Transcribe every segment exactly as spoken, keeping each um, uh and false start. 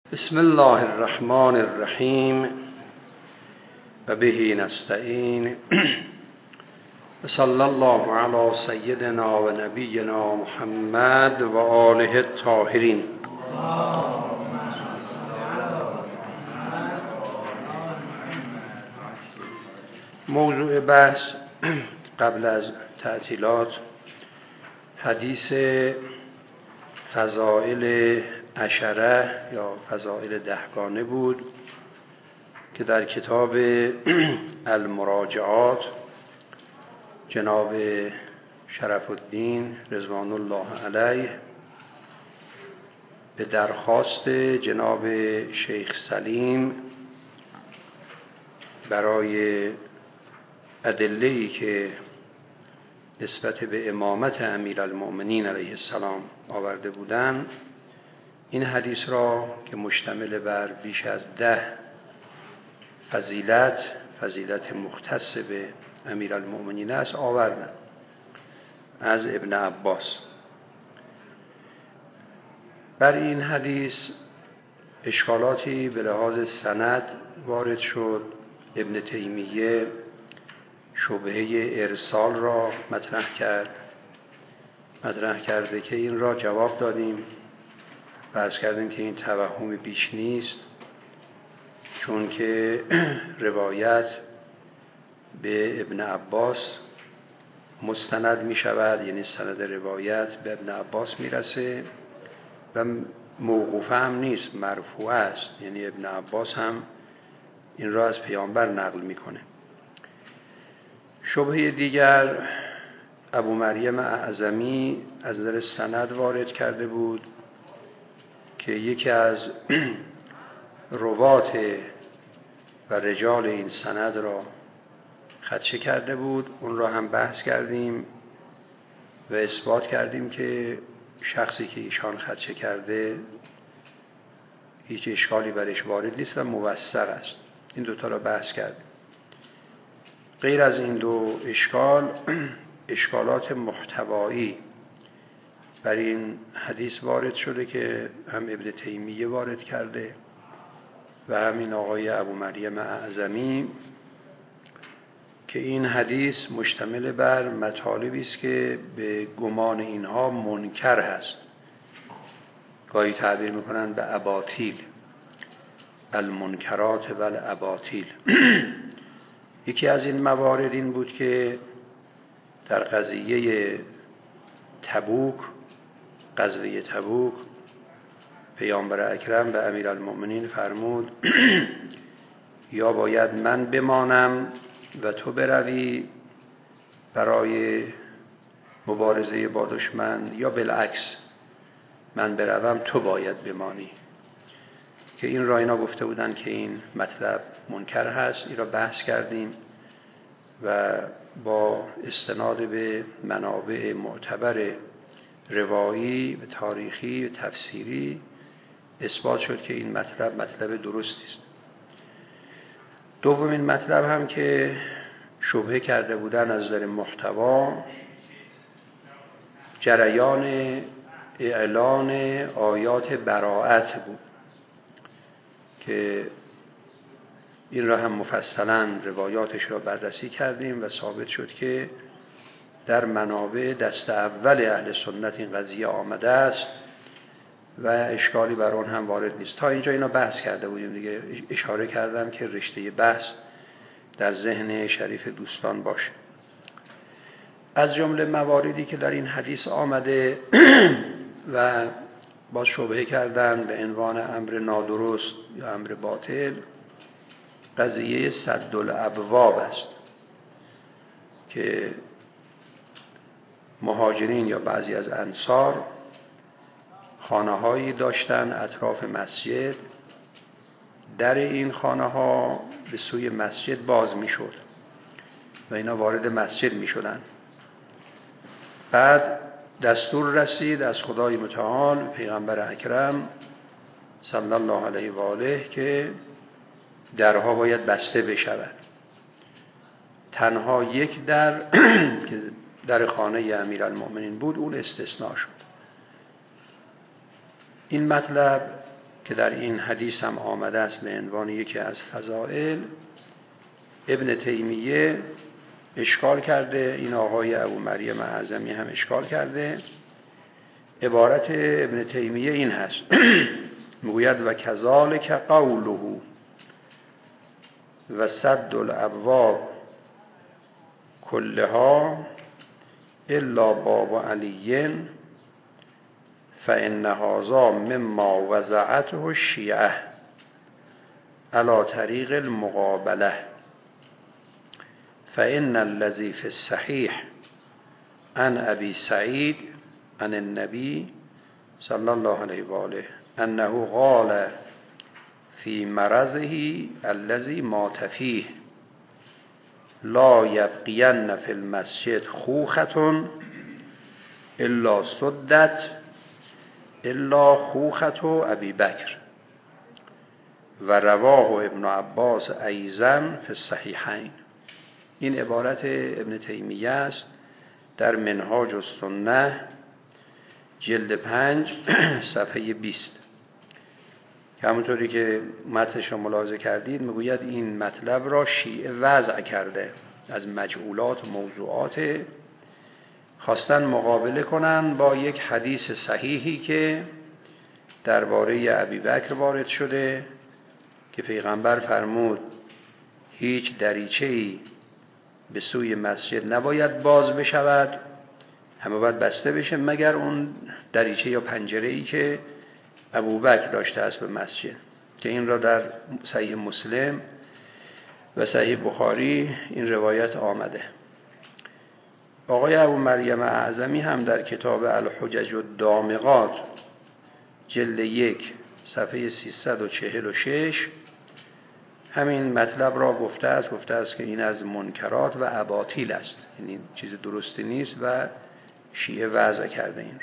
بسم الله الرحمن الرحیم و به نستعین و صلی الله علی سیدنا و نبینا محمد و آله الطاهرین. موضوع بحث قبل از تعطیلات حدیث فضائل عشره یا فضائل دهگانه بود که در کتاب المراجعات جناب شرف الدین رضوان الله علیه به درخواست جناب شیخ سلیم برای ادله‌ای که نسبت به امامت امیرالمؤمنین علیه السلام آورده بودند، این حدیث را که مشتمل بر بیش از ده فضیلت فضیلت مختص به امیرالمؤمنین است آوردند از ابن عباس. بر این حدیث اشکالاتی به لحاظ سند وارد شد. ابن تیمیه شبهه ارسال را مطرح کرد مطرح کرده که این را جواب دادیم و عرض کردیم که این توهم بیش نیست، چون که روایت به ابن عباس مستند می شود، یعنی سند روایت به ابن عباس می رسه و موقوفه هم نیست، مرفوع است، یعنی ابن عباس هم این را از پیامبر نقل می کنه. شبهه دیگر ابو مریم اعظمی از نظر سند وارد کرده بود که یکی از روات و رجال این سند را خدشه کرده بود. اون را هم بحث کردیم و اثبات کردیم که شخصی که ایشان خدشه کرده هیچ اشکالی برش وارد نیست و موثر است. این دوتا را بحث کردیم. غیر از این دو اشکال، اشکالات محتوایی بر این حدیث وارد شده که هم ابن تیمیه وارد کرده و همین آقای ابو مریم اعظمی، که این حدیث مشتمل بر مطالبی است که به گمان اینها منکر هست. گاهی تعبیر میکنن به اباطیل، المنکرات و الاباطیل. یکی از این موارد این بود که در قضیه تبوک غزوه تبوک پیامبر اکرم به امیرالمؤمنین فرمود یا باید من بمانم و تو بروی برای مبارزه با دشمن، یا بالعکس من بروم تو باید بمانی، که این را اینا گفته بودن که این مطلب منکر هست. این را بحث کردیم و با استناد به منابع معتبر روایی و تاریخی و تفسیری اثبات شد که این مطلب مطلب درستی است. دومین مطلب هم که شبهه کرده بودن از نظر محتوا، جریان اعلان آیات براءت بود که این را هم مفصلا روایاتش را بررسی کردیم و ثابت شد که در منابع دست اول اهل سنت این قضیه آمده است و اشکالی بر آن هم وارد نیست. تا اینجا اینا بحث کرده بودیم دیگه، اشاره کردم که رشته بحث در ذهن شریف دوستان باشه. از جمله مواردی که در این حدیث آمده و با شبهه کردن به عنوان امر نادرست یا امر باطل، قضیه سد الابواب است که مهاجرین یا بعضی از انصار خانه هایی داشتن اطراف مسجد. در این خانه ها به سوی مسجد باز می شد و اینا وارد مسجد می شدن. بعد دستور رسید از خدای متعال پیغمبر اکرم صلی الله علیه و آله که درها باید بسته بشود. تنها یک در که در خانه امیرالمؤمنین بود اون استثناء شد. این مطلب که در این حدیث هم آمده است به عنوان یکی از فضائل، ابن تیمیه اشکال کرده، این آقای ابو مریم اعظمی هم اشکال کرده. عبارت ابن تیمیه این هست میگوید و کذالک قوله و سد الابواب کلها الا باب علی فان هذا مما وضعته الشیعه على طریق المقابله فان الذي في الصحيح عن ابي سعید عن النبي صلی الله علیه و آله انه قال فی مرضه الذي مات فيه لا یبقین فی المسجد خوخة الا سدت الا خوخة ابی بکر و رواه ابن عباس ایضا فی الصحیحین. این عبارت ابن تیمیه است در منهاج السنه جلد پنج صفحه بیست که همونطوری که متنش رو ملاحظه کردید میگوید این مطلب را شیعه وضع کرده، از مجهولات و موضوعات خواستن مقابله کنن با یک حدیث صحیحی که درباره ابی بکر وارد شده که پیغمبر فرمود هیچ دریچه‌ای به سوی مسجد نباید باز بشود، همه باید بسته بشه مگر اون دریچه یا پنجره‌ای که ابوبکر داشته است به مسجد، که این را در صحیح مسلم و صحیح بخاری این روایت آمده. آقای ابو مریم اعظمی هم در کتاب الحجج الدامغات جلد یک صفحه سیصد و چهل و شش همین مطلب را گفته است، گفته است که این از منکرات و اباطیل است، یعنی چیز درستی نیست و شیعه وضع کرده این رو.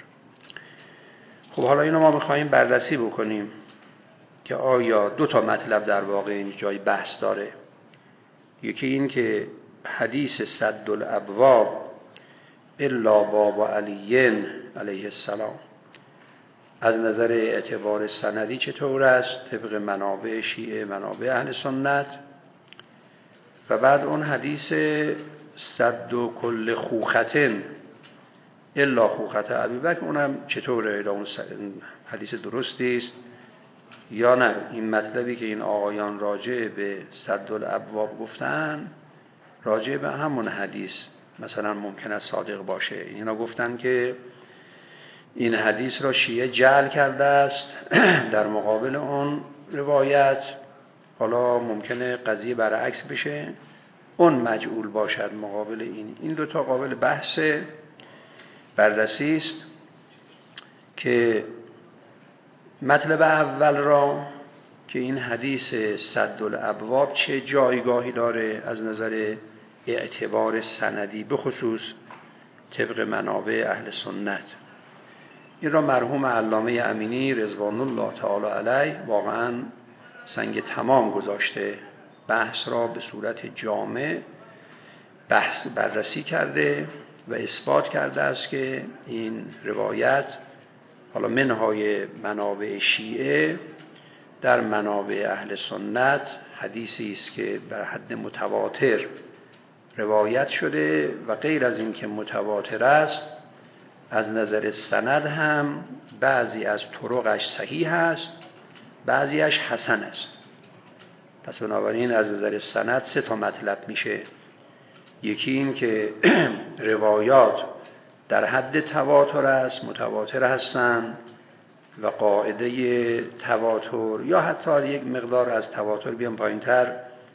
خب حالا اینو ما میخواییم بررسی بکنیم که آیا دو تا مطلب در واقع این جای بحث داره. یکی این که حدیث سد الابواب الا باب علی علیه السلام از نظر اعتبار سندی چطور است طبق منابع شیعه، منابع اهل سنت، و بعد اون حدیث سد و کل خوختن الا خوخت ابی بکر اونم چطوره، اون حدیث درستی است یا نه. این مطلبی که این آقایان راجع به سد الابواب گفتن راجع به همون حدیث مثلا ممکن است صادق باشه. اینا گفتن که این حدیث را شیعه جعل کرده است در مقابل اون روایت، حالا ممکنه قضیه برعکس بشه، اون مجعول باشد مقابل این. این دو تا قابل بحث بررسی است که مطلب اول را که این حدیث سد الابواب چه جایگاهی داره از نظر اعتبار سندی به خصوص طبق منابع اهل سنت، این را مرحوم علامه امینی رضوان الله تعالی علیه واقعا سنگ تمام گذاشته، بحث را به صورت جامع بحث بررسی کرده و اثبات کرده است که این روایت حالا منهای منابع شیعه در منابع اهل سنت حدیثی است که بر حد متواتر روایت شده و غیر از این که متواتر است از نظر سند هم بعضی از طرقش صحیح است بعضیش حسن است. پس بنابراین از نظر سند سه تا مطلب میشه. یکی این که روایات در حد تواتر است، متواتر هستند و قاعده تواتر یا حتی یک مقدار از تواتر بیان پایین‌تر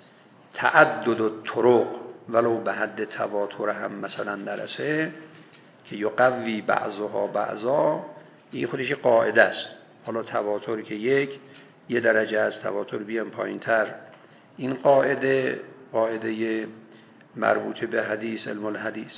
تعدد و طرق ولو به حد تواتر هم مثلا نرسه که یقوی بعضها بعضا، این خودش قاعده است. حالا تواتر که یک یه درجه از تواتر بیان پایین‌تر، این قاعده قاعده مربوط به حدیث علم الحدیث.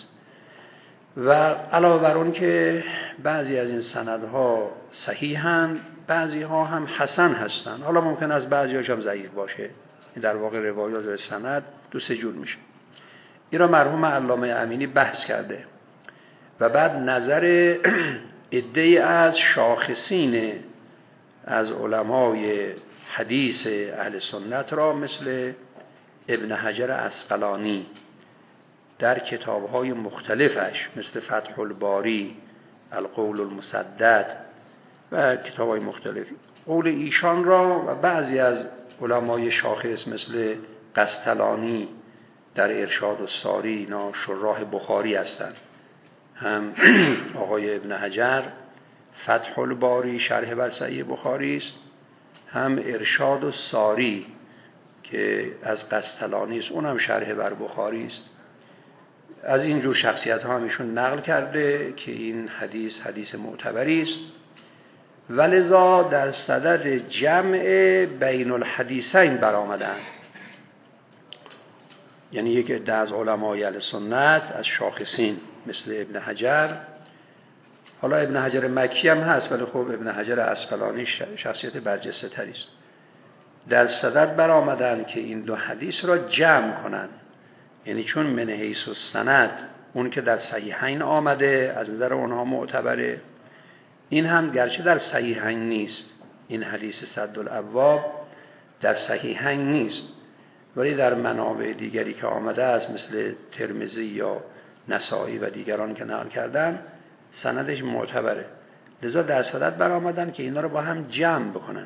و علاوه بر اون که بعضی از این سندها صحیحن بعضی ها هم حسن هستن، حالا ممکن است بعضی هاش هم ضعیف باشه، در واقع روایات و سند دو سه جور میشه. این را مرحوم علامه امینی بحث کرده و بعد نظر عده‌ای از شاخصین از علمای حدیث اهل سنت را مثل ابن حجر عسقلانی در کتاب‌های مختلفش مثل فتح الباری، القول المسدد و کتاب‌های مختلفی قول ایشان را و بعضی از علمای شاخص مثل قسطلانی در ارشاد الساری، اینا شراح بخاری هستند. هم آقای ابن حجر فتح الباری شرح بر صحیح بخاری است، هم ارشاد الساری که از قسطلانی است، اونم شرح بر بخاری است. از این جور شخصیت ها همیشون نقل کرده که این حدیث حدیث معتبری است، ولذا در صدد جمع بین الحدیثین برآمدند. یعنی یک عده از علمای اهل سنت از شاخصین مثل ابن حجر، حالا ابن حجر مکی هم هست ولی خب ابن حجر عسقلانی شخصیت برجسته تری است، در صدد برآمدند که این دو حدیث را جمع کنند. یعنی چون من حیث السند اون که در صحیحین آمده از نظر اونها معتبره، این هم گرچه در صحیحین نیست، این حدیث سد الابواب در صحیحین نیست ولی در منابع دیگری که آمده است مثل ترمذی یا نسائی و دیگران که نقل کردن سندش معتبره، لذا در صدد برآمدن که اینا رو با هم جمع بکنن.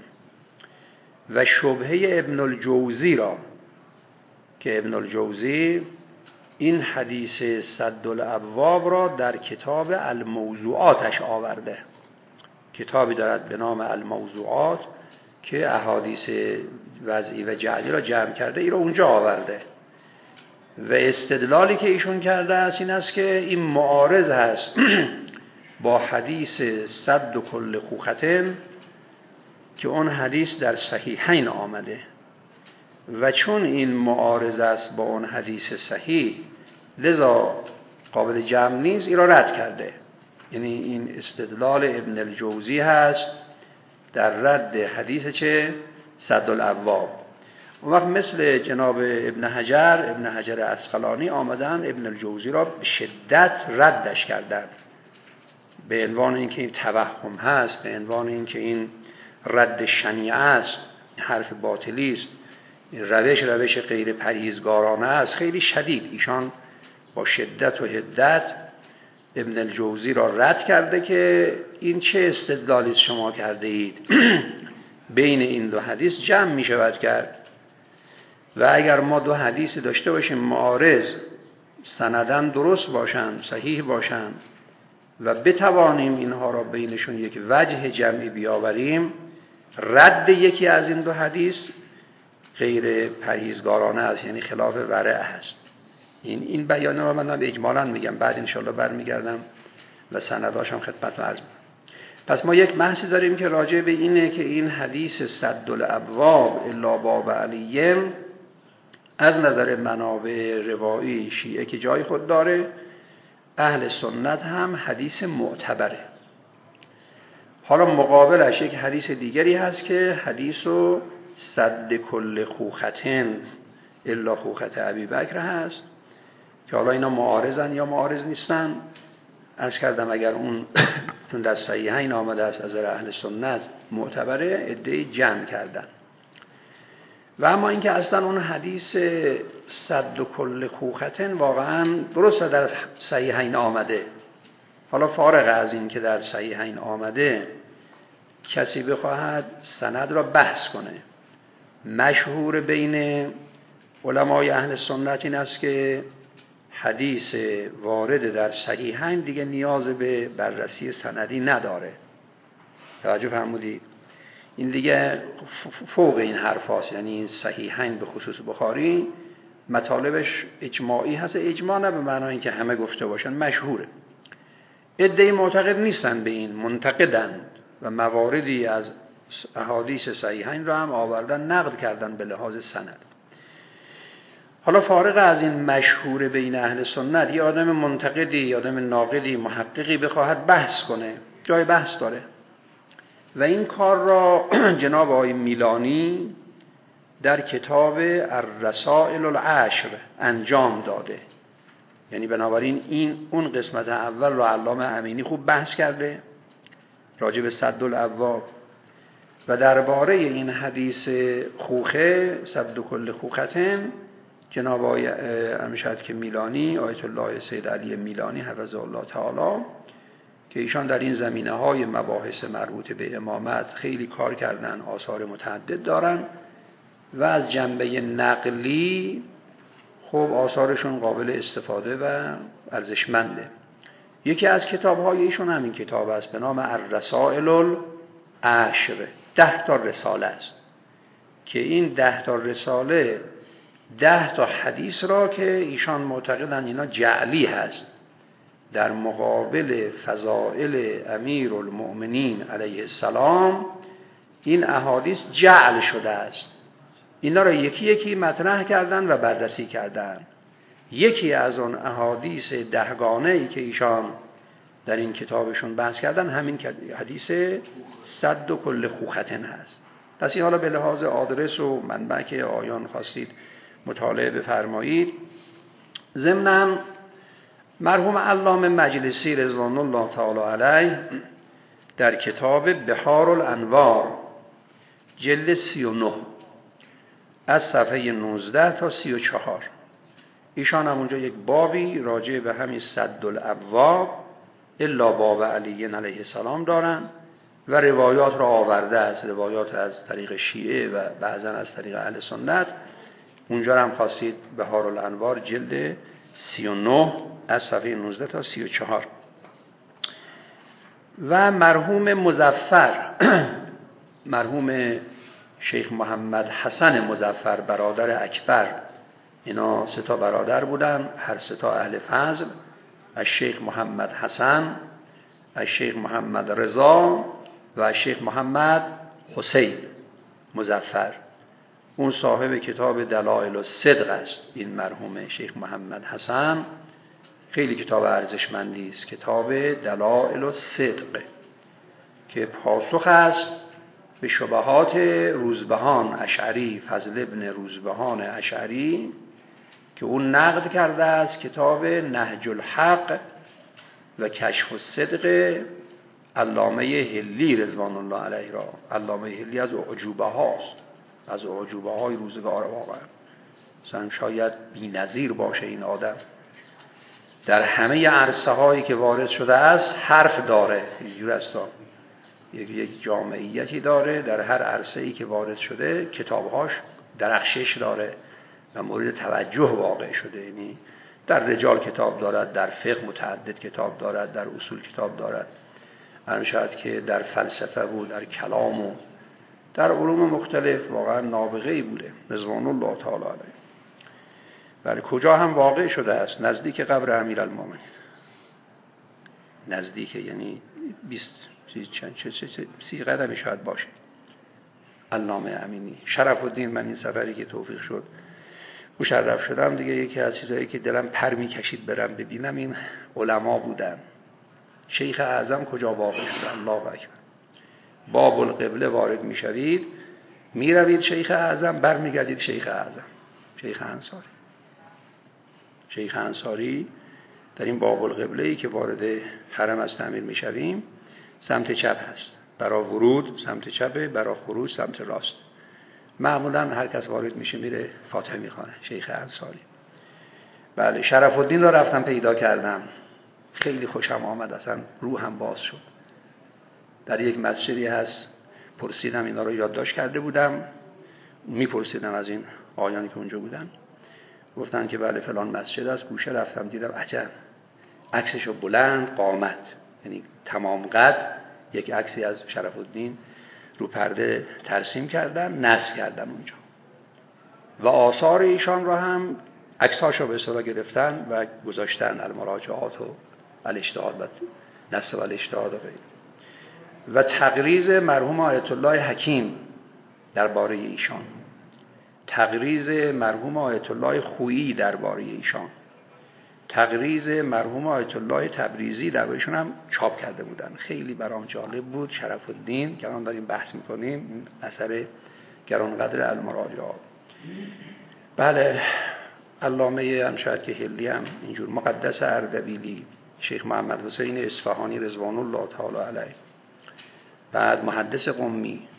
و شبهه ابن الجوزی را که ابن الجوزی این حدیث سد الابواب را در کتاب الموضوعاتش آورده، کتابی دارد به نام الموضوعات که احادیث وضعی و جعلی را جمع کرده، این را اونجا آورده و استدلالی که ایشون کرده است این است که این معارض هست با حدیث سد کل خوختن که اون حدیث در صحیحین آمده و چون این معارض است با اون حدیث صحیح لذا قابل جمع نیست، این را رد کرده. یعنی این استدلال ابن الجوزی هست در رد حدیث چه؟ سد الابواب. اون وقت مثل جناب ابن حجر ابن حجر عسقلانی آمدن ابن الجوزی را به شدت ردش کردن به عنوان اینکه این توهم هست، به عنوان اینکه این رد شنیعه است، حرف باطلی است، روش روش غیر پرهیزگارانه است. خیلی شدید ایشان با شدت و حدت ابن الجوزی را رد کرده که این چه استدلالی شما کرده اید بین این دو حدیث جمع می شود کرد و اگر ما دو حدیث داشته باشیم معارض سندن درست باشند صحیح باشند و بتوانیم اینها را بینشون یک وجه جمعی بیاوریم، رد یکی از این دو حدیث غیر پرهیزگارانه است، یعنی خلاف ورع است. این این بیان رو من اجمالاً میگم، بعد انشالله برمیگردم و سنداشم خدمت عرض می‌کنم. پس ما یک بحثی داریم که راجع به اینه که این حدیث سد الابواب الا باب علیه از نظر منابع روایی شیعه که جای خود داره، اهل سنت هم حدیث معتبره. حالا مقابلش یک حدیث دیگری هست که حدیث و سد کل خوختن الا خوخت ابی بکر هست که حالا اینا معارضن یا معارض نیستن. عرض کردم اگر اون چون در صحیحین آمده است از نظر اهل سنت معتبره، عده‌ای جمع کردن. و اما اینکه اصلا اون حدیث سد کل خوختن واقعا درست در صحیحین آمده، حالا فارغ از این که در صحیحین آمده کسی بخواهد سند را بحث کنه، مشهور بین علمای اهل سنت این است که حدیث وارد در صحیحین دیگه نیاز به بررسی سندی نداره. توجه فرمودید؟ این دیگه فوق این حرف هاست. یعنی این صحیحین به خصوص بخاری مطالبش اجماعی هست، اجماع نه به معنای اینکه همه گفته باشن، مشهوره. عده‌ای معتقد نیستن به این، منتقدند و مواردی از احادیث صحیحین را هم آوردن نقد کردن به لحاظ سند. حالا فارغ از این مشهور بین اهل سنت، یه آدم منتقدی، یه آدم ناقدی، محققی بخواهد بحث کنه، جای بحث داره و این کار را جناب آقای میلانی در کتاب الرسائل العشر انجام داده. یعنی بنابراین این اون قسمت اول را علامه امینی خوب بحث کرده راجع به سد الابواب و درباره این حدیث خوخه صد کل خوختن جناب آقای امشد که میلانی، آیت الله سید علی میلانی حفظه الله تعالی، که ایشان در این زمینه های مباحث مربوط به امامت خیلی کار کردن، آثار متعدد دارن و از جنبه نقلی خب آثارشون قابل استفاده و ارزشمنده. یکی از کتاب‌های ایشون همین کتاب است به نام الرسائل العشر، ده تا رساله است که این ده تا رساله ده تا حدیث را که ایشان معتقدن اینا جعلی هست در مقابل فضائل امیر المؤمنین علیه السلام، این احادیث جعل شده است، اینا را یکی یکی مطرح کردن و بررسی کردن. یکی از اون احادیث دهگانه‌ای که ایشان در این کتابشون بحث کردن همین حدیث صد و کل خوختن هست. پس این حالا به لحاظ آدرس و منبع که آیان خواستید مطالعه بفرمایید. ضمناً مرحوم علامه مجلسی رضوان الله تعالی علیه در کتاب بحار الانوار جلد سی و نه از صفحه نوزده تا سی و چهار ایشان هم اونجا یک بابی راجع به همین سد الابواب الا باب علی علیه السلام دارن و روایات را آورده است، روایات از طریق شیعه و بعضا از طریق اهل سنت. اونجا هم خواستید بحار الانوار جلد سی و نه از صفحه نوزده تا سی و چهار. و مرحوم مظفر مرحوم شیخ محمد حسن مظفر برادر اکبر، اینا سه تا برادر بودن، هر سه تا اهل فضل، از شیخ محمد حسن، از شیخ محمد رضا و از شیخ محمد حسین مظفر. اون صاحب کتاب دلائل الصدق است. این مرحوم شیخ محمد حسن خیلی کتاب ارزشمندی است، کتاب دلائل الصدق که پاسخ است به شبهات روزبهان اشعری، فضل ابن روزبهان اشعری، که اون نقد کرده است کتاب نهج الحق و کشف الصدق علامه هلی رضوان الله علیه را. علامه هلی از اعجوبه هاست، از اعجوبه های روزگار واقعا، مثلا شاید بی‌نظیر باشه این آدم، در همه عرصه هایی که وارد شده است حرف داره، اینجور است، یک یک جامعیتی داره، در هر عرصه ای که وارد شده کتابهاش درخشش داره و مورد توجه واقع شده. یعنی در رجال کتاب دارد، در فقه متعدد کتاب دارد، در اصول کتاب دارد، همشاید که در فلسفه و در کلام و در علوم مختلف واقعا نابغه‌ای بوده رضوان الله تعالی علیه. ولی کجا هم واقع شده است؟ نزدیک قبر امیرالمومنین، نزدیک، یعنی بیست چند چه چه سی قدمی شاید باشه. علامه امینی شرف الدین، من این سفری که توفیق شد مشرف شدم دیگه، یکی از چیزایی که دلم پر می‌کشید برم ببینم این علما بودن. شیخ اعظم کجا واقع شد؟ الله اکبر. باب القبله وارد میشوید، میروید شیخ اعظم، برمیگردید شیخ اعظم، شیخ انصاری. شیخ انصاری در این باب القبله‌ای که وارد حرم از تعمیر میشویم سمت چپ هست، برای ورود سمت چپه، برای خروج سمت راست. معمولا هر کس وارد میشه میره فاتحه میخونه. شیخ انصاری، بله. شرف الدین را رفتم پیدا کردم، خیلی خوشم آمد، اصلا روحم باز شد. در یک مسجدی هست، پرسیدم، اینا رو یادداشت کرده بودم، میپرسیدم از این آیانی که اونجا بودن، گفتن که بله فلان مسجد است. گوشه رفتم دیدم عجب، عکسشو بلند قامت، یعنی تمام قد، یک عکسی از شرف الدین رو پرده ترسیم کردن، نصب کردن اونجا و آثار ایشان را هم عکساشو به اصطلاح گرفتن و گذاشتن، المراجعات و الاجتهاد و نصب و الاجتهاد و غیره. و تقریض مرحوم آیت الله حکیم درباره ایشان، تقریض مرحوم آیت الله خویی درباره ایشان، تقریض مرحوم آیت الله تبریزی درباره ایشان هم چاپ کرده بودن. خیلی برام جالب بود. شرف الدین که الان داریم بحث میکنیم، اثر گرانقدر المراجعات. بله، علامه همشاید که هلی هم اینجور، مقدس اردبیلی، شیخ محمد حسین اصفهانی رضوان الله تعالی علیه، بعد محدث قمی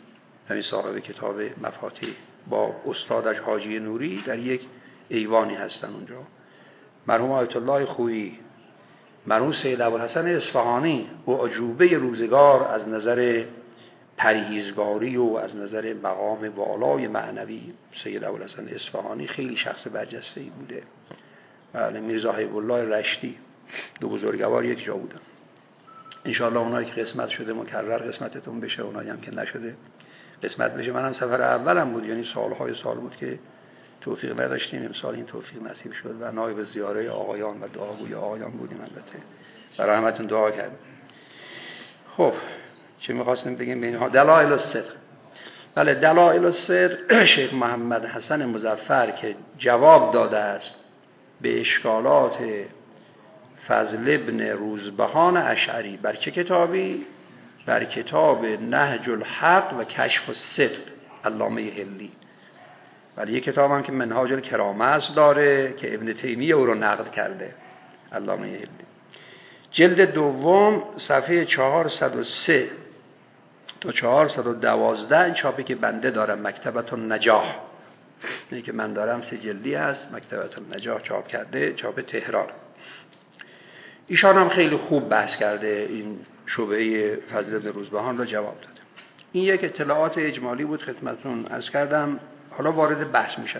همین صاحب کتاب مفاتیح با استادش حاجی نوری در یک ایوانی هستن اونجا. مرحوم آیت الله خویی، مرحوم سید ابوالحسن اصفهانی و عجوبه روزگار از نظر پرهیزگاری و از نظر مقام بالای معنوی سید ابوالحسن اصفهانی خیلی شخص برجسته‌ای بوده. بله، میرزا حبیب الله رشتی، دو بزرگوار یک جا بودن. انشاءالله اونایی که قسمت شده مکرر قسمتتون بشه، اونایی هم که نشده قسمت بشه. منم سفر اولم بود، یعنی سالهای سال بود که توفیق نداشتیم، امسال این توفیق نصیب شد و نایب زیاره آقایان و دعاگوی آقایان بودیم. البته برای همتون دعا کردیم. خب چه می‌خواستیم بگیم به اینها؟ دلائل الصدق. بله، دلائل الصدق شیخ محمد حسن مظفر که جواب داده است به اشکالات فضل ابن روزبهان اشعری. بر چه کتابی؟ بر کتاب نهج الحق و کشف الصدق علامه حلی. ولی یک کتاب هم که منهاج الکرامه است داره که ابن تیمیه او رو نقد کرده، علامه حلی. جلد دوم صفحه چهارصد و سه تا چهارصد و دوازده، این چاپی که بنده دارم، مکتبت النجاح، اینی که من دارم سه جلدی هست، مکتبت النجاح چاپ کرده، چاپ تهران. ایشان هم خیلی خوب بحث کرده، این شبهه فضل بن روزبهان را جواب داده. این یک اطلاعات اجمالی بود خدمتتون عرض کردم. حالا وارد بحث میشم.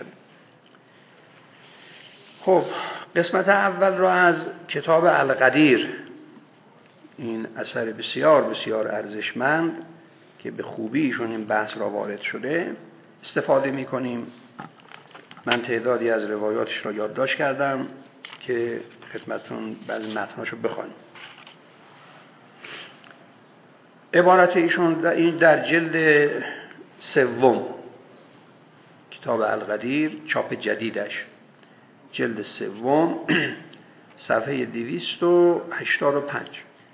خب قسمت اول را از کتاب القدیر، این اثر بسیار بسیار ارزشمند که به خوبی ایشون این بحث را وارد شده استفاده میکنیم. من تعدادی از روایاتش را یادداشت کردم که خدمتتون بعضی متناشو بخوانیم. عبارت ایشون در این در جلد سوم کتاب القدیر، چاپ جدیدش، جلد سوم صفحه دویست و هشتاد و پنج.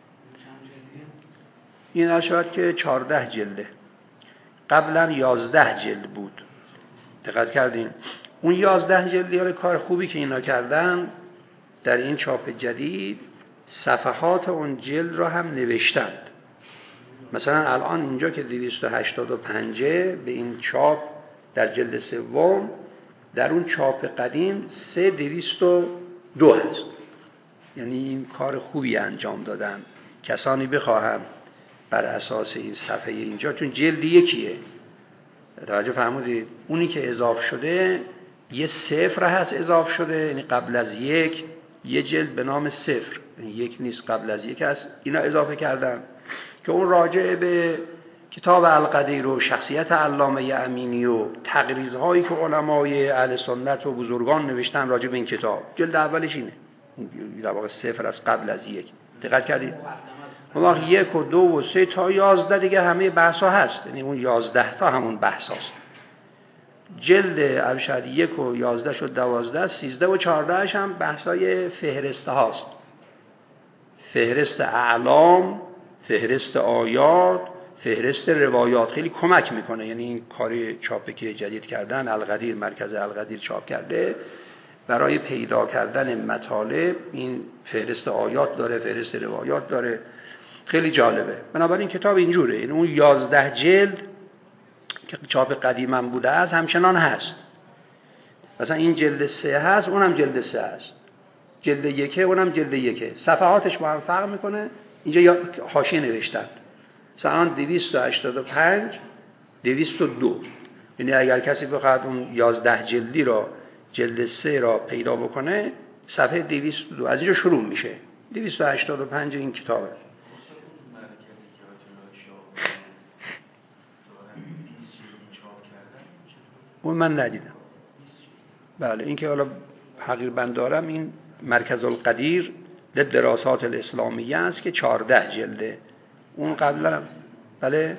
این اشعار که چهارده جلده، قبلا یازده جلد بود. دقت کردین؟ اون یازده جلدی ها کار خوبی که اینا کردن در این چاپ جدید صفحات اون جلد را هم نوشتند. مثلا الان اینجا که دویست و هشتاد و پنج به این چاپ در جلد سوم، در اون چاپ قدیم سه دویست و دو هست. یعنی این کار خوبی انجام دادن. کسانی بخواهم بر اساس این صفحه اینجا، چون جلد یکیه، توجه فرمودید، اونی که اضاف شده یه صفر هست اضاف شده، یعنی قبل از یک یه جلد به نام صفر، یعنی یک نیست قبل از یک هست، اینا اضافه کردن که اون راجع به کتاب القدیر و شخصیت علامه امینی و تقریض‌هایی که علمای اهل سنت و بزرگان نوشتن راجع به این کتاب. جلد اولش اینه، در واقع صفر از قبل از یک. دقت کردید؟ اون یک و دو و سه تا یازده دیگه همه بحثا هست، یعنی اون یازده تا همون بحث هست. جلد ارشد یک و یازده شد دوازده، سیزده و چهاردهش هم بحثای فهرسته هاست، فهرست اعلام، فهرست آیات، فهرست روایات. خیلی کمک میکنه. یعنی این کاری چاپی که جدید کردن القدیر، مرکز القدیر چاپ کرده، برای پیدا کردن مطالب این فهرست آیات داره، فهرست روایات داره، خیلی جالبه. بنابراین کتاب اینجوره. این اون یازده جلد که چاپ قدیما بوده است همچنان هست. مثلا این جلد سه هست، اونم جلد سه هست، جلد یکه اونم جلد یکه، صفحاتش با هم فرق میکنه. اینجا حاشیه نوشتن مثلا دویست و هشتاد و پنج، دویست و دو. یعنی اگر کسی بخواد اون یازده جلدی را، جلد سه را پیدا بکنه، صفحه دویست و دو از اینجا شروع میشه. دویست و هشتاد و پنج این کتابه. اون من ندیدم. بله، این که حالا حقیر بند دارم، این مرکز القدیر للدراسات الاسلامیه است که چهارده جلده. اون قبلا بله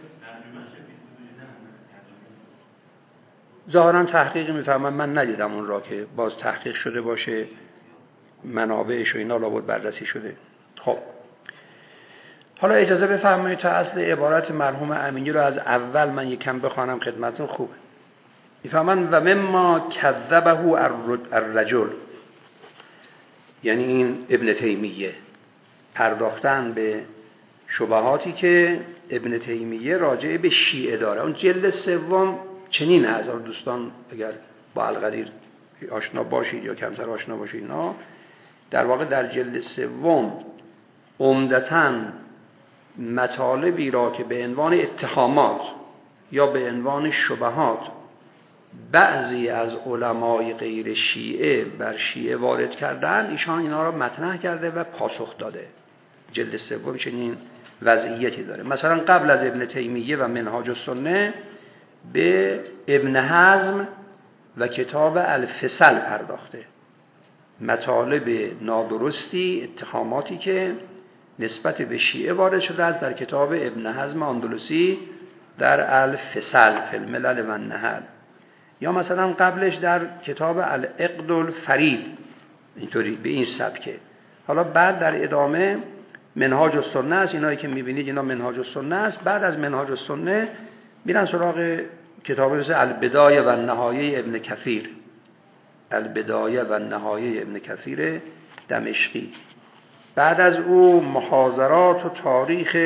ظاهرا تحقیق میفهمم، من ندیدم اون را که باز تحقیق شده باشه، منابعش و اینا لابد بررسی شده. خب حالا اجازه بفرمایید تا اصل عبارت مرحوم امینی رو از اول من یکم بخوانم خدمتتون. خوبه. میفهمن و مما کذبه الرجل، یعنی این ابن تیمیه، پرداختن به شبهاتی که ابن تیمیه راجع به شیعه داره. اون جلد سوم چنین از دوستان اگر با القدیر آشنا باشید یا کمتر آشنا باشید، نه در واقع در جلد سوم عمدتاً مطالبی را که به عنوان اتهامات یا به عنوان شبهات بعضی از علمای غیر شیعه بر شیعه وارد کردن، ایشان اینا را مطرح کرده و پاسخ داده. جلد سوم چنین وضعیتی داره. مثلا قبل از ابن تیمیه و منهاج السنه به ابن حزم و کتاب الفصل پرداخته، مطالب نادرستی، اتهاماتی که نسبت به شیعه وارد شده است در کتاب ابن حزم اندلسی در الفصل فی الملل و النحل، یا مثلا قبلش در کتاب العقد الفرید، اینطوری به این سبکه. حالا بعد در ادامه منهاج السنه است، اینایی که میبینید اینا منهاج السنه است. بعد از منهاج السنه میرن سراغ کتاب مثل البدایه و النهایه ابن کثیر، البدایه و النهایه ابن کثیر دمشقی. بعد از او محاضرات و تاریخ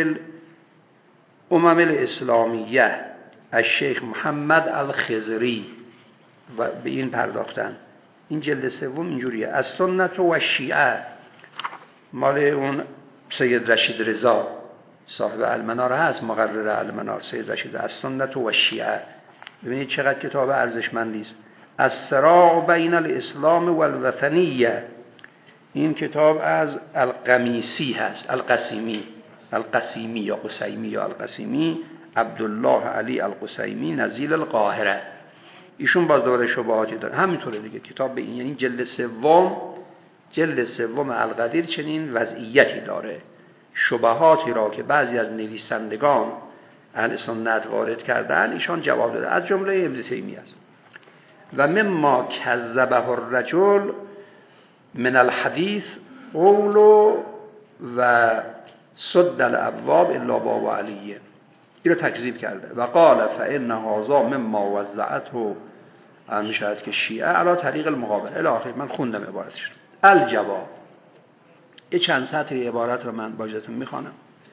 الامم الاسلامیه از شیخ محمد الخضری و به این پرداختن. این جلد سوم اینجوریه. از سنت و شیعه مال اون سید رشید رضا صاحب المنار هست، مقرر المنار سید رشید. از سنت و شیعه ببینید چقدر کتاب ارزشمندی است. الصراع بین الاسلام و الوطنیه، این کتاب از القمیسی هست، القسیمی القسیمی یا قسیمی یا القسیمی، عبدالله علی القسیمی، نزیل القاهره. ایشون باز دوره شبهاتی داره. همینطوره دیگه کتاب به این، یعنی جلد سوم جلد سوم القدیر چنین وضعیتی داره. شبهاتی را که بعضی از نویسندگان اهل سنت وارد کردن ایشان جواب داده، از جمله ابن تیمیه است. و مما کذبه الرجل من الحدیث قول و صد الابواب الا باب علیه، این رو تکذیب کرده. و قال فان هذا مما وزعته میشد که شیعه علی طریق المقابل الی آخر. من خوندم عبارتش. الجواب، یه چند سطر عبارت رو من با اجازهتون میخوانم.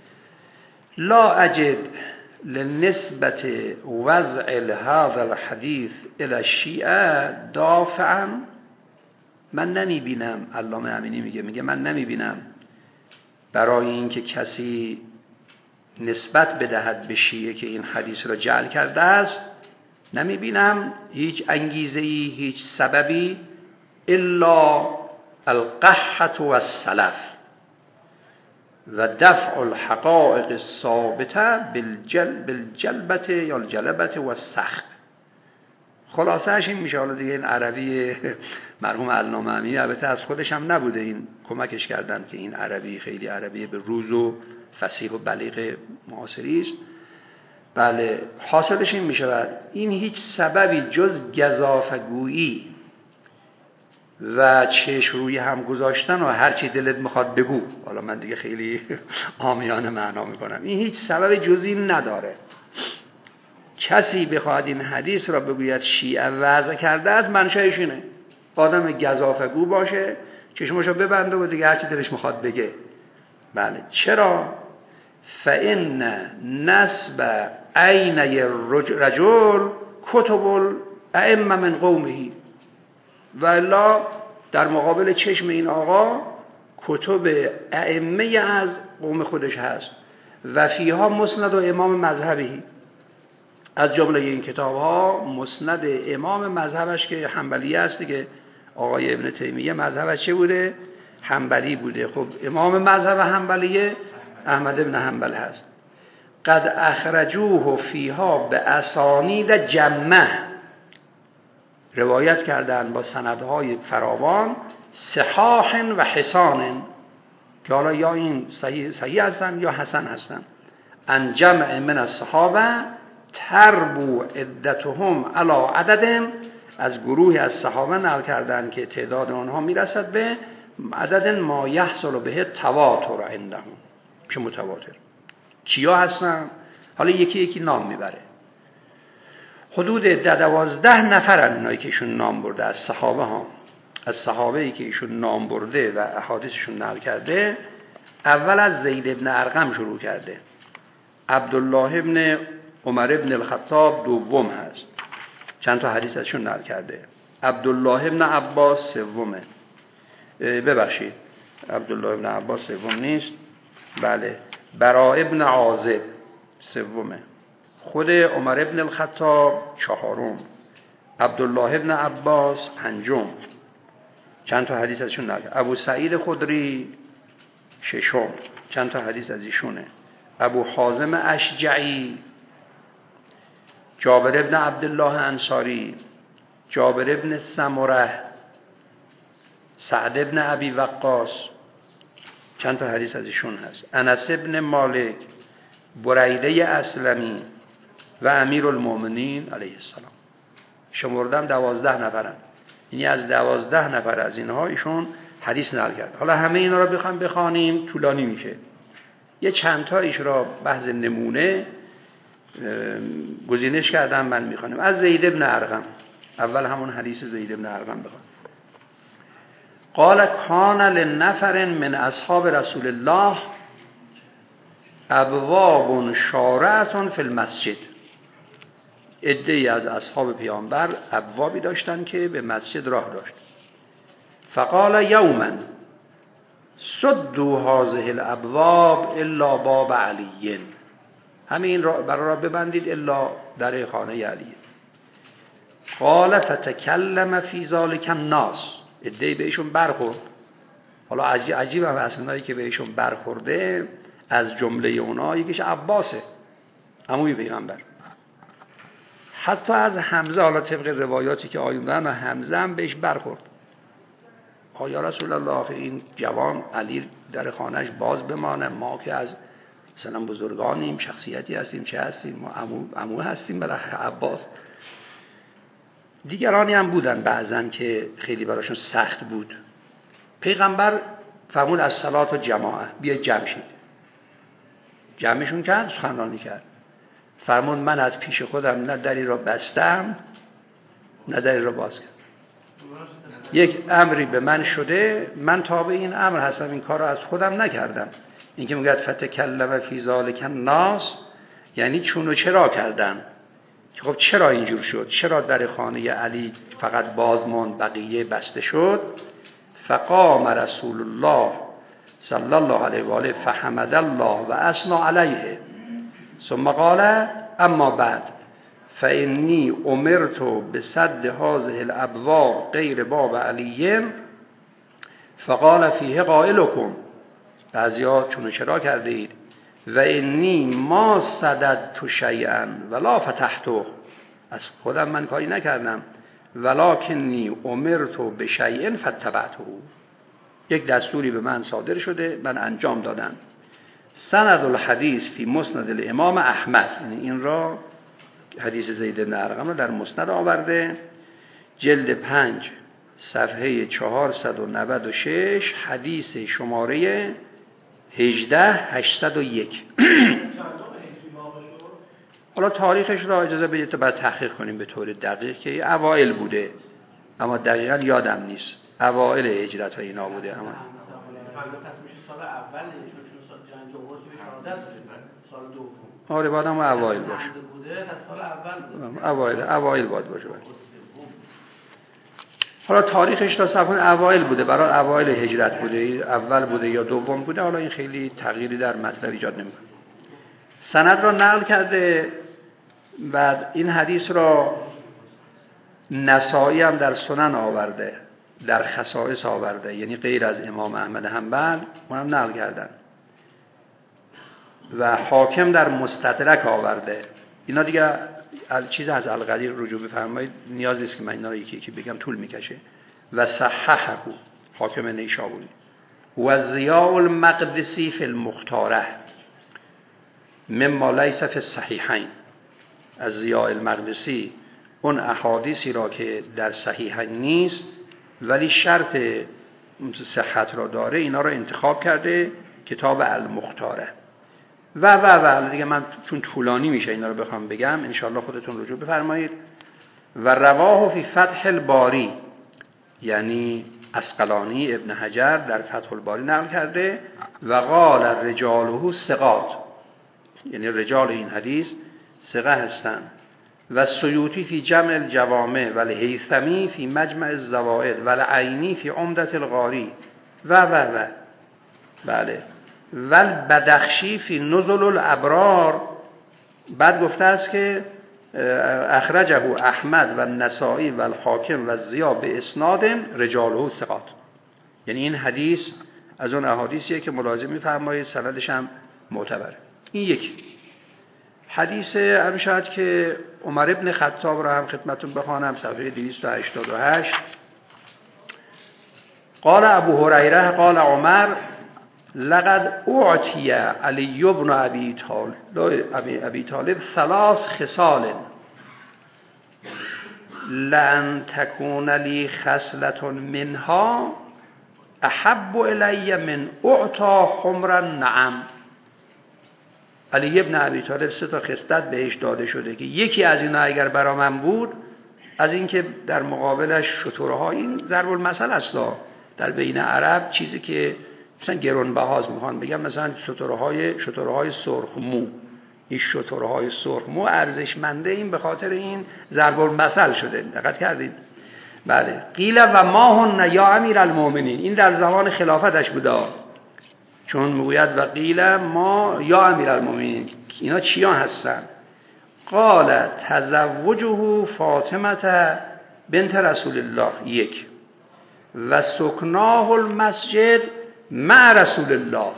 لا اجد لنسبت وضع هذا الحديث الى الشیعه دافعا. من نمیبینم، علامه امینی میگه میگه من نمیبینم برای اینکه کسی نسبت بدهد به شیعه که این حدیث را جعل کرده است، نمیبینم هیچ انگیزه‌ای، هیچ سببی الا القحة و السلف و دفع الحقائق الثابته بالجل بالجلبه یا الجلبه و السخط. خلاصه‌اش این میشه. حالا دیگه این عربی مرحوم علامه امینی البته از خودش هم نبوده، این کمکش کردن که این عربی خیلی عربی به روز و فصیح و بلیغ معاصری است. بله، حاصلش این میشه این هیچ سببی جز گزافه‌گویی و چشم روی هم گذاشتن و هر چی دلت میخواد بگو، حالا من دیگه خیلی عامیانه معنا میکنم، این هیچ سبب جزئی نداره. کسی بخواد این حدیث را بگوید شیعه وضع کرده است، منشأش اینه آدم گزافه‌گو باشه، چشمشو ببنده و دیگه هر چی دلش میخواد بگه. بله، چرا؟ فإن نسب عین رجل کتب الائمه من قومه، و الا در مقابل چشم این آقا کتب ائمه از قوم خودش هست و فیها مسند و امام مذهبی. از جمله این کتاب ها مسند امام مذهبش که حنبلی است دیگه. آقای ابن تیمیه مذهبش چه بوده؟ حنبلی بوده. خب امام مذهب حنبلیه احمد بن حنبل هست. قد اخرجوه فیها به اسانید جمع، روایت کردن با سندهای فراوان، صحاح و حسان، که حالا یا این صحیح, صحیح هستن یا حسن هستن. ان جمع من الصحابه تربو عدتهم علی عدد، از گروه از صحابه نقل کردن که تعداد آنها میرسد به عدد ما یحصل به تواتر عندهم، که متواتر. کیا هستن؟ حالا یکی یکی نام میبره. حدود دوازده نفرن اینایی که ایشون نام برده از صحابه ها، از صحابه ای که ایشون نام برده و احادیثشون نقل کرده. اول از زید ابن ارقم شروع کرده. عبدالله ابن عمر ابن الخطاب دوم هست، چند تا حدیث ازشون نقل کرده. عبدالله ابن عباس سومه، ببخشید عبدالله ابن عباس سوم نیست، بله برا ابن عازب سومه، خود عمر ابن الخطاب چهارم، عبدالله ابن عباس پنجم، چند تا حدیث ازشون نقل. ابو سعید خدری ششم، چند تا حدیث از ایشونه. ابو حازم اشجعی، جابر ابن عبدالله انصاری، جابر ابن سمره، سعد ابن ابی وقاص، چند تا حدیث از ایشون هست. انس ابن مالک، بریده اسلمی و امیر المؤمنین علیه السلام. شمردم دوازده نفرن، یعنی از دوازده نفر از اینها ایشون حدیث نقل کرد. حالا همه اینا رو بخوام بخوانیم طولانی میشه، یه چند تایش را بحث نمونه گزینش کردم من میخوانم. از زید ابن ارقم، اول همون حدیث زید ابن ارقم بخوام. قال کان لنفر من اصحاب رسول الله ابواب شارعة فی المسجد. عده‌ای از اصحاب پیامبر ابوابی داشتن که به مسجد راه داشت. فقال یوما سدوا هذه الابواب الا باب علی، همین این را برای را ببندید الا در خانه علی. قال فتکلم فی ذلک الناس، عده‌ای بهشون برخورد. حالا عجیب عجیب هم اصلایی که بهشون برخورده، از جمله اونا یکیش عباسه، عموی پیغمبر. حتی از حمزه، حالا طبق روایاتی که آیوندن و حمزه هم بهش برخورد. آیا رسول الله این جوان علی در خانهش باز بمانه، ما که از مثلا بزرگانیم، شخصیتی هستیم، چه هستیم، ما عمو, عمو هستیم برای عباس. دیگرانی هم بودن بعضن که خیلی براشون سخت بود. پیغمبر فرمود از صلات و جماعه بیا جمع شید، جمعشون کرد، سخنرانی کرد. فرمود من از پیش خودم نه دری را بستم نه دری را باز کردم. یک امری به من شده، من تابع این امر هستم، این کار را از خودم نکردم. این که میگه فتکلم فی ذلک الناس یعنی چون و چرا کردن، که خب چرا اینجور شد، چرا در خانه علی فقط باز ماند بقیه بسته شد. فقام رسول الله صلی الله علیه و آله فحمد الله و اثنى علیه ثم قال اما بعد فإنی امرت بسد هذه الابواب غیر باب علی فقال فیه قائلکم، بعضیا چون چرا کرده اید، و انی ما سددت شیئا ولا فتحته، از خودم من کاری نکردم، ولکنی امرت بشیء فتبعته، یک دستوری به من صادر شده من انجام دادم. سند الحدیث فی مسند الامام احمد، یعنی این را حدیث زید بن ارقم را در مسند آورده، جلد پنج صفحه چهارصد و نود و شش، حدیث شماره هجده هشتصد و یک. حالا تاریخش را اجازه بدید تا بعد تحقیق کنیم به طور دقیق که اوایل بوده، اما دقیقا یادم نیست، اوایل هجرت و اینا بوده. اما سال اول چون جنگ جوهر که شهادت سال دوم، آره بعد هم اوایل باشه، سال اول بود، اوایل اوایل باید باشه. حالا تاریخش تا صفحه اوایل بوده، برای اوایل هجرت بوده، اول بوده یا دوم بوده، حالا این خیلی تغییری در مطلب ایجاد نمیکنه. سند را نقل کرده. بعد این حدیث را نسائی هم در سنن آورده، در خصائص آورده، یعنی غیر از امام احمد حنبل اونم نقل کردن، و حاکم در مستدرک آورده. اینا دیگه چیز از القدیر رجوع بفرمایید، نیاز نیست که من اینا رو یکی یکی بگم، طول میکشه. و صححه حاکم نیشابوری و ضیاء المقدسی فی المختاره مما لیس فی الصحیحین. از ضیاء المقدسی اون احادیثی را که در صحیحین نیست ولی شرط صحت را داره، اینا را انتخاب کرده کتاب المختاره. و و و دیگه من چون طولانی میشه اینا رو بخوام بگم، انشاءالله خودتون رجوع بفرمایید. و رواه فی فتح الباری، یعنی عسقلانی ابن حجر در فتح الباری نقل کرده. و قال رجاله ثقات، یعنی رجال این حدیث ثقه هستند. و سیوطی فی جمع الجوامع و الهیثمی فی مجمع الزوائد و العینی فی عمدة القاری و و و بله و البدخشی فی نزل الابرار. بعد گفته است که اخرجه احمد و النسائی و الحاکم و ضیاء به اسناد رجاله ثقات. یعنی این حدیث از اون احادیثیه که ملاحظه می‌فرمایید سندش هم معتبره. این یکی حدیث ارشاد که عمر ابن خطاب را هم خدمتتون بخوانم، صفحه دویست و هشتاد و هشت. قال ابو هریره قال عمر لقد اعطی علی بن ابی طالب ابی طالب ثلاث خصال لن تكون لی خصلة منها احب الی من اعطا حمر النعم. علی ابن ابی طالب سه تا خصلت بهش داده شده که یکی از اینا اگر برا من بود، از اینکه در مقابلش شترها، این ضرب المثل است در بین عرب، چیزی که مثلا گرانبهاست میخوان بگم، مثلا شترهای شترهای سرخ مو، این شترهای سرخ مو ارزشمنده، این به خاطر این ضرب المثل شده. دقت کردید؟ بله. قیل و ما هن یا امیر المؤمنین، این در زمان خلافتش بوده، چون میگوید و قیل ما یا امیر المؤمنین، اینا چیان هستن؟ قال تزوجه فاطمه بنت رسول الله یک و سکناه المسجد مع رسول الله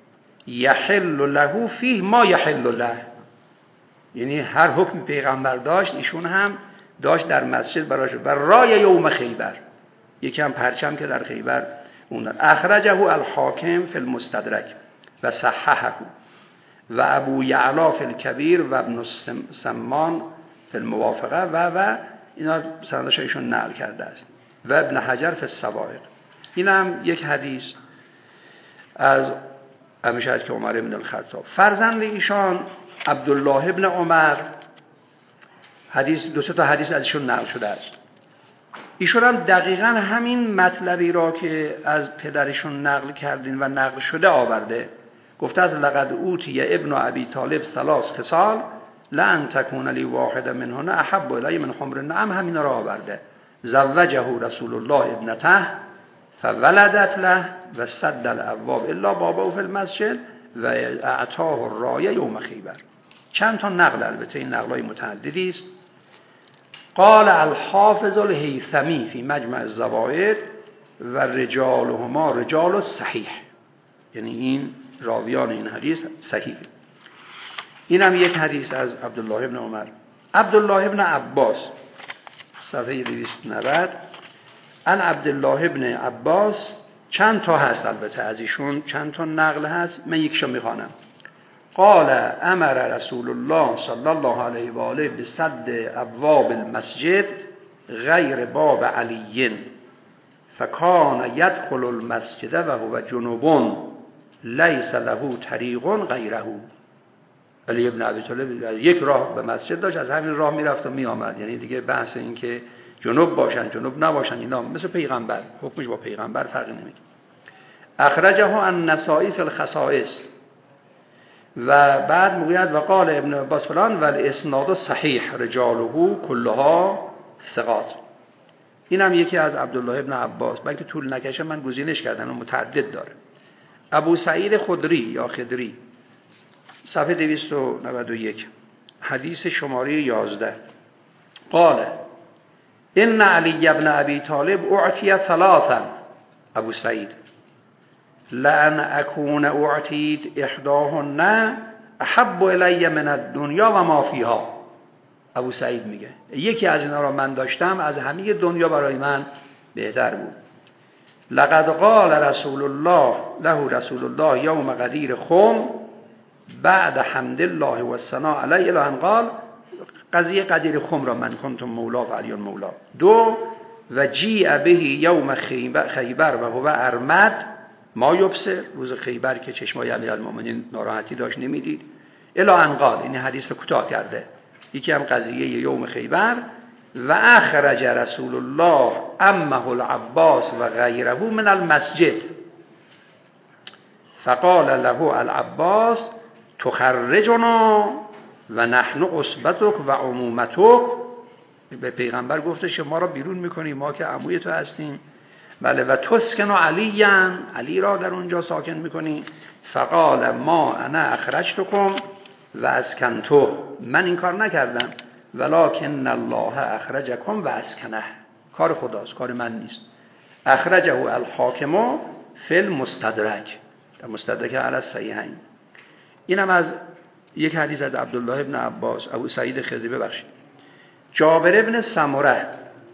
یحل له فیه ما یحل له. یعنی هر حکم پیغمبر داشت ایشون هم داشت در مسجد براش. و رای یوم خیبر، یکی هم پرچم که در خیبر اون. اخرجه الحاکم فی المستدرک و صححه و ابو یعلا فی الکبیر و ابن سمان فی الموافقه و و اینا سندش ایشون نقل کرده است و ابن حجر فی السوائق. این هم یک حدیث از همیشه که عمر بن الخطاب فرزند ایشان عبدالله ابن عمر، حدیث دو سه تا حدیث از ایشون نقل شده است. ایشون هم دقیقاً همین مطلبی را که از پدرشون نقل کردین و نقل شده آورده. گفته است لقد اوتی ابن ابی طالب ثلاث خصال لن تکون لی واحد منهن احب الی من حمر النعم، همین را آورده. زوجه رسول الله ابنته فولدت له و سد الابواب الا بابه فی المسجد و اعطاه الرایه یوم خیبر. چند تا نقل، البته این نقلای متعددی است. قال الحافظ الهیثمی فی مجمع الزوائد و رجالهما رجال صحیح، یعنی این راویان این حدیث صحیح. این هم یک حدیث از عبدالله ابن عمر. عبدالله ابن عباس صفحه دویست و نود. ان عبدالله ابن عباس چند تا هست، البته از ایشون چند تا نقل هست، من یکشو میخوانم. قال امر رسول الله صلی الله علیه و آله بسد ابواب المسجد غیر باب علی فکان یدخل المسجد و هو جنوب لیس له طریق غیره. علی ابن ابی طالب یک راه به مسجد داشت، از همین راه میرفت و میآمد. یعنی دیگه بحث این که جنوب باشن جنوب نباشن اینا مثل پیغمبر، حکمش با پیغمبر فرقی نمیکنه. اخرجه النسائی فی الخصائص و بعد میگوید و قال ابن عباس فلان و الاسناد صحیح رجاله کلها ثقات. این هم یکی از عبدالله ابن عباس، بلکه طول نکشه من گزینش کردم و متعدد داره. ابو سعید خدری یا خدری صفحه دویست و نود و یک حدیث شماره یازده. قال ان علی ابن ابی طالب اعطی ثلاثا. ابو سعید لأن اكون اعطیت احداهن احب الی من الدنیا و ما فیها. ابو سعید میگه یکی از اینا را من داشتم، از همه دنیا برای من بهتر بود. لقد قال رسول الله له رسول الله یوم غدیر خم بعد حمد الله و ثنا علیه الان قال قضیه غدیر خم را من کنتم مولا و علیون مولا. دو و جیع به یوم خیبر و هو ارمد ما یبصر، روز خیبر که چشمای امیرالمومنین ناراحتی داشت نمیدید. الا ان قال، این حدیث رو کوتاه کرده. یکی هم قضیه یوم خیبر و اخرج رسول الله امه العباس و غیره من المسجد فقال له العباس تخرجنا و نحن عصبتک و عمومتک. به پیغمبر گفتش که ما را بیرون میکنی، ما که عموی تو هستیم. بله. و تسکن علیاً، علی را در اونجا ساکن میکنی. فقال ما انا اخرجتکم و اسکنتو، من این کار نکردم، ولکن الله اخرجکم و اسکنه، کار خداست، کار من نیست. اخرجه الحاکم فی المستدرک، در مستدرک علی الصحیحین. اینم از یک حدیث از عبدالله ابن عباس. ابو سعید خضری ببخشید. جابر ابن سمره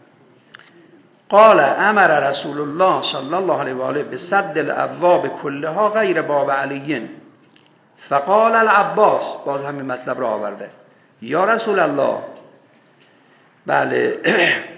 قال امر رسول الله صلی الله علیه و آله بسد الابواب كلها غیر باب علی، فقال العباس، باز همین مطلب را آورده، یا رسول الله، بله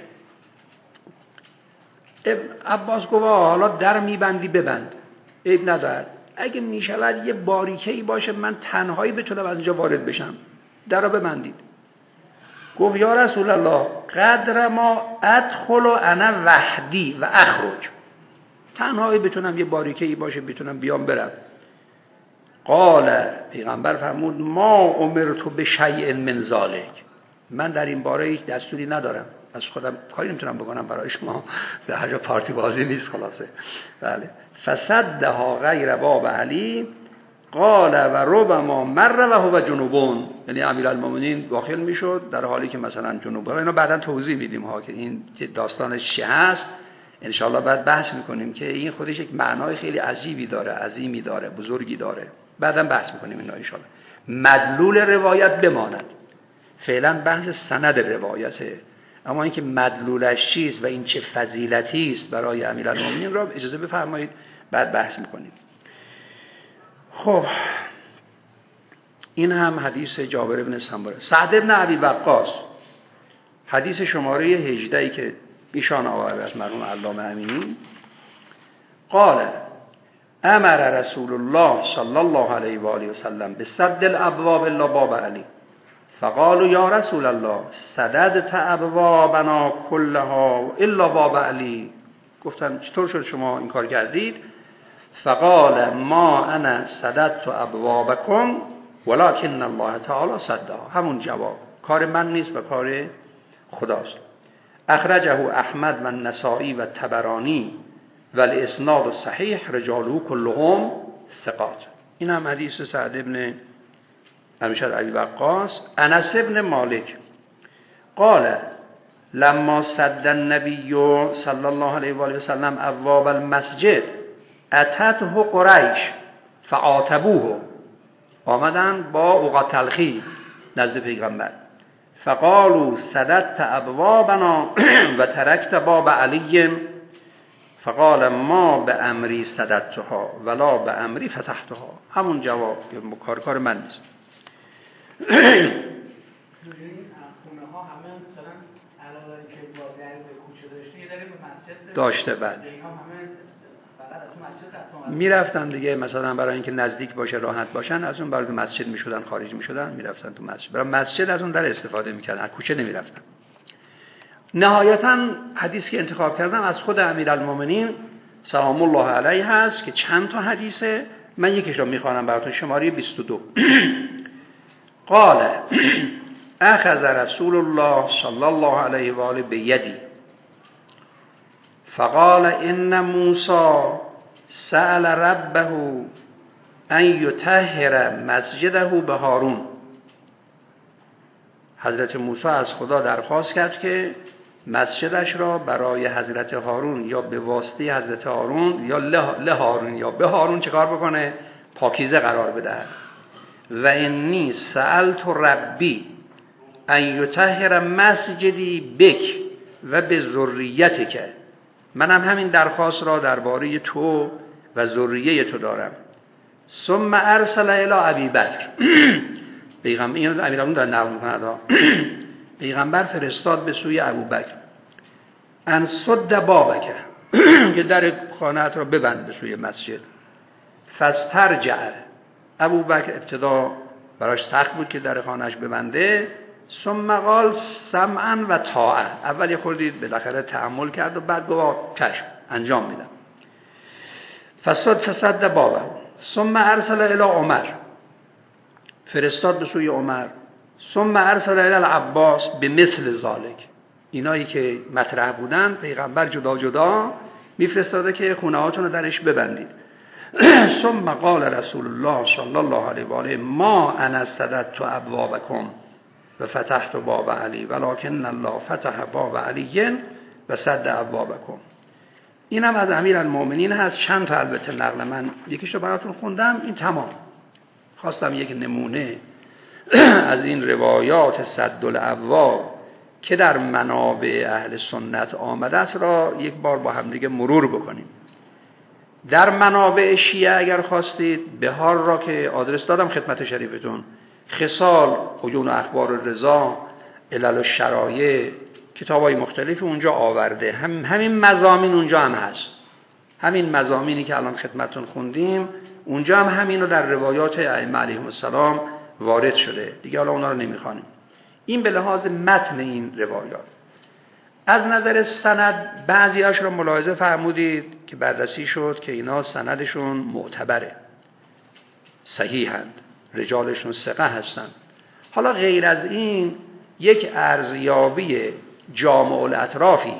عباس گفت حالا در میبندی ببند، عیب ندارد، اگه میشود یه باریکه‌ای باشه من تنهایی بتونم از اینجا وارد بشم، در را ببندید. گفت یا رسول الله قدر ما ادخل انا وحدی و اخرج، تنهایی بتونم یه باریکه‌ای باشه بتونم بیام برم. قال، پیغمبر فرمود ما امرت بشیء من ذلک، من در این باره هیچ دستوری ندارم، از خودم کاری نمیتونم بکنم برای شما، به هر جا پارتی بازی نیست خلاصه. بله. فصدها غیر باب علی قال و ربما مر و هو جنوبون، یعنی امیرالمومنین داخل میشد در حالی که مثلا جنوبه. اینا بعدا توضیح میدیم ها که این داستانش چی هست، ان شاء الله بعد بحث میکنیم که این خودش یک معنای خیلی عجیبی داره، عظیمی داره، بزرگی داره، بعدا بحث میکنیم اینا ان شاء الله. مدلول روایت بماند، فعلا بحث سند روایته، اما اینکه مدلولش چیست و این چه فضیلتی است برای امیرالمومنین را اجازه بفرمایید بعد بحث میکنیم. خب این هم حدیث جابر بن سمره. سعد بن ابی وقاص، حدیث شماره هجده ای که ایشان آورده از مرحوم علامه امینی، قال امر رسول الله صلی الله علیه و آله و سلم بسد الابواب الا باب علی، فقالوا یا رسول الله سددت ابوابنا كلها الا باب علی. گفتن چطور شد شما این کار کردید؟ فقال ما انا سددت ابوابکم ولكن الله تعالی سدها، همون جواب، کار من نیست و کار خداست. اخرجه احمد و النسائی و طبرانی و الاسناد الصحیح رجاله كلهم ثقات. این هم حدیث سعد ابن همیشه ابی وقاص. انس ابن مالک قال لما سد النبی صلی الله علیه و آله و سلم ابواب المسجد اتته قریش فعاتبوه، آمدن با اوقات تلخی نزد پیغمبر، فقالوا سددت ابوابنا و ترکت باب علی، فقال ما به امری سددتها ولا به امری فتحتها، همون جواب، کار کار من نیست. خونه ها همه مثلا علاوه که با در به کوچه داشته یه دری به مسجد داشته، بعد میرفتن دیگه، مثلا برای اینکه نزدیک باشه راحت باشن از اون برای مسجد میشدن، خارج میشدن میرفتن تو مسجد، برای مسجد از اون در استفاده میکردن، از کوچه نمیرفتن. نهایتا حدیث که انتخاب کردم از خود امیرالمومنین سلام الله علیه هست که چند تا حدیثه، من یکیش رو میخوانم براتون، شماره بیست و دو. قال اخذ رسول الله صلی الله علیه و آله بیدی فقال ان موسی سأل ربه ان یطهر مسجده به هارون. حضرت موسی از خدا درخواست کرد که مسجدش را برای حضرت هارون یا به واسطه حضرت هارون یا له هارون یا به هارون چکار بکنه؟ پاکیزه قرار بده. و انی سألت ربی ان یطهر مسجدی بک و به ذریتک، منم همین درخواست را درباره تو و ذریه تو دارم. ثم ارسل الی ابی بکر، پیغمبر این امیرالمومنین در نقل می‌کند، پیغمبر فرستاد به سوی ابوبکر ان صد بابک، که در خانه‌ات را ببند به سوی مسجد. فاسترجع، ابوبکر ابتدا براش سخت بود که در خانه‌اش ببنده، ثم قال سمعا و طاعه، اول خودید بالاخره تأمل کرد و بعد گفت چشم انجام میدم. فسد فسد بابه ثم ارسل الی عمر فرستاد به سوی عمر. ثم ارسل الی العباس به مثل ذالک. اینایی که مطرح بودن پیغمبر جدا جدا میفرستاده که خونه هاتون رو درش ببندید. ثم قال رسول الله صلی الله علیه و آله ما انا سددت ابوابکم و فتحت باب علی ولکن الله فتح باب علی و سد ابوابکم. اینم از امیرالمومنین هست. چند تا البته نقل من یکیشو براتون خوندم، این تمام. خواستم یک نمونه از این روایات سد الابواب که در منابع اهل سنت آمده است را یک بار با هم دیگه مرور بکنیم. در منابع شیعه اگر خواستید بهار را که آدرس دادم خدمت شریفتون، خصال، عیون و اخبار الرضا، علل و شرایع، کتابای مختلفی اونجا آورده. هم همین مضامین اونجا هم هست. همین مضامینی که الان خدمتتون خوندیم اونجا هم همین رو در روایات ائمه علیهم السلام وارد شده. دیگه حالا اونا رو نمیخوانیم. این به لحاظ متن این روایات. از نظر سند بعضیاش رو ملاحظه فرمودید که بررسی شد که اینا سندشون معتبره، صحیحند، رجالشون ثقه هستند. حالا غیر از این یک ارزیابی جامع الاطرافی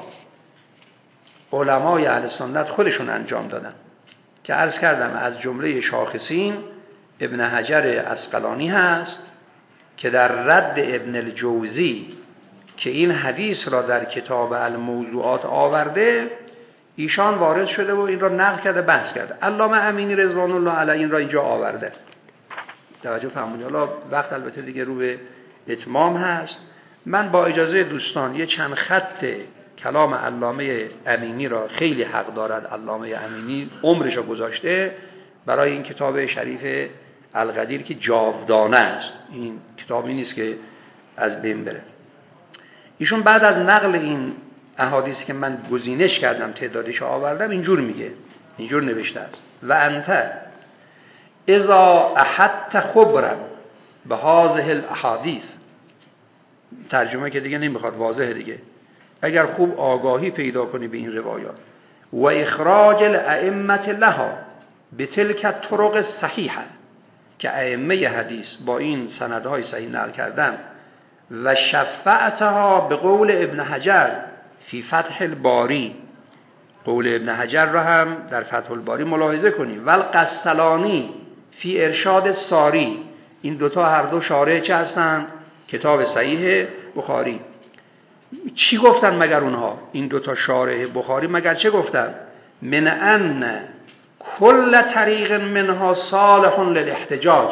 علمای اهل سنت خودشون انجام دادن که عرض کردم از جمله شاخصین ابن حجر عسقلانی هست که در رد ابن الجوزی که این حدیث را در کتاب الموضوعات آورده ایشان وارد شده و این را نقل کرده، بحث کرده. علامه امینی رضوان الله علیه این را اینجا آورده. توجه فرمودید. حالا وقت البته دیگه رو به اتمام هست. من با اجازه دوستان یه چند خط کلام علامه امینی را، خیلی حق دارد علامه امینی عمرش را گذاشته برای این کتاب شریف القدیر که جاودانه است. این کتابی نیست که از بین بره. ایشون بعد از نقل این احادیثی که من گزینش کردم تعدادش آوردم اینجور میگه، اینجور نوشته است: و انت اذا احدت خبرا به هذه الاحادیث، ترجمه که دیگه نمیخواد، واضحه دیگه، اگر خوب آگاهی پیدا کنی به این روایات و اخراج الائمه لها به تلک الطرق صحیحه که ائمه حدیث با این سندهای صحیح نقل کردن و شفاعتها به قول ابن حجر فی فتح الباری، قول ابن حجر را هم در فتح الباری ملاحظه کنیم، و القسطلانی فی ارشاد ساری، این دوتا هر دو شارح چه هستن؟ کتاب صحیح بخاری. چی گفتن مگر اونها این دوتا شارح بخاری؟ مگر چه گفتن؟ من ان کل طریق منها صالح للاحتجاج،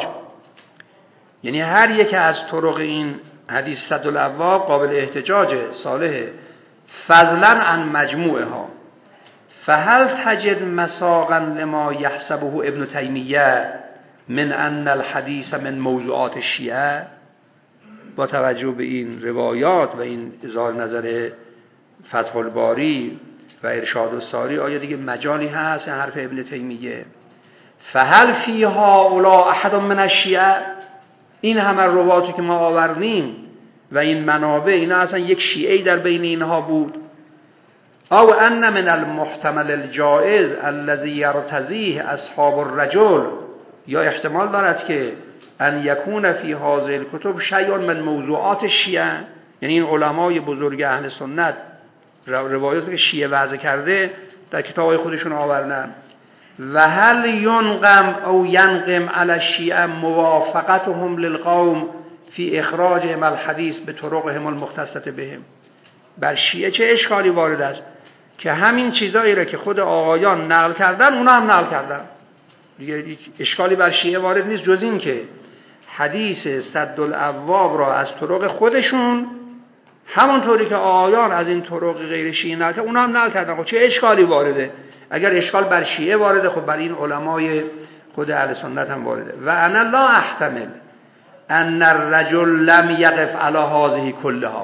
یعنی هر یک از طرق این حدیث سد الابواب قابل احتجاج، صالح، فضلا عن مجموعها. فهل تجد مساقا لما یحسبه ابن تیمیه من ان الحدیث من موضوعات الشیعه؟ با توجه به این روایات و این اظهار نظر فتح الباری و ارشاد الساری آیا دیگه مجالی هست حرف ابن تیمیه؟ فهل فیها اولا احد من الشیعه؟ این همه روایاتی که ما آوردیم و این منابع، اینا اصلا یک شیعه در بین اینها بود؟ او ان من المحتمل الجائز الذي يرتضيه اصحاب الرجل، یا احتمال دارد که ان یکون فی هذه الکتب شیء من موضوعات الشیعه، یعنی این علمای بزرگ اهل سنت روایاتی که شیعه وضع کرده در کتابهای خودشون آوردن. و هل ینقم او ینقم علی الشیعه موافقتهم للقوم فی اخراجهم الحدیث به طرقهم المختصة بهم؟ بر شیعه چه اشکالی وارد است که همین چیزایی را که خود آقایان نقل کردن اونا هم نقل کردن؟ دیگه اشکالی بر شیعه وارد نیست جز این که حدیث سد الابواب را از طرق خودشون همونطوری که آقایان از این طرق غیر شیعه نقل کردن اونا هم نقل کردن. خب چه اشکالی وارده؟ اگر اشکال بر شیعه وارده، خب بر این علمای خود اهل سنت هم وارده. و انا لا احتمل ان الرجل لم یقف علی هذه کلها،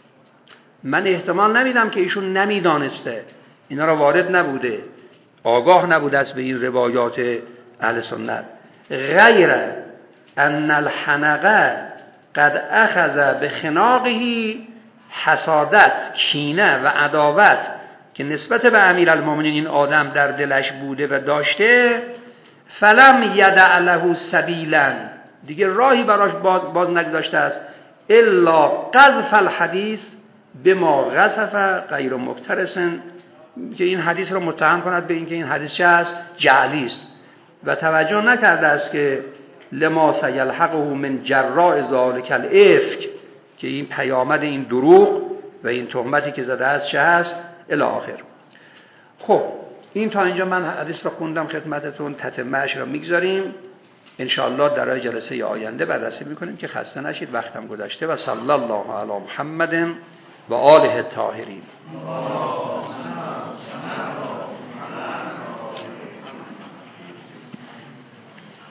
من احتمال نمیدم که ایشون نمیدانسته، اینا را وارد نبوده، آگاه نبوده است به این روایات اهل سنت. غیر ان الحنقه قد اخذ بخناقه حسادت، کینه و عداوت که نسبت به امیرالمومنین این آدم در دلش بوده و داشته، فلم یدع له سبیلا دیگه راهی براش باز, باز نگذاشته است الا قذف الحدیث بما غصف غیر مفترسن، که این حدیث رو متهم کند به اینکه این حدیث چه است؟ جعلی است، و توجه نکرده است که لما سیلحقه من جراء ذلک الافک، که این پیامد این دروغ و این تهمتی که زده است چه است الی آخر. خب این تا اینجا من حدیث رو خوندم خدمتتون، تتمه‌اش رو میگذاریم ان شاء الله در جلسه آینده بررسی میکنیم که خسته نشید، وقتم گذشته. و صلی الله علی محمد و آله الطاهرین.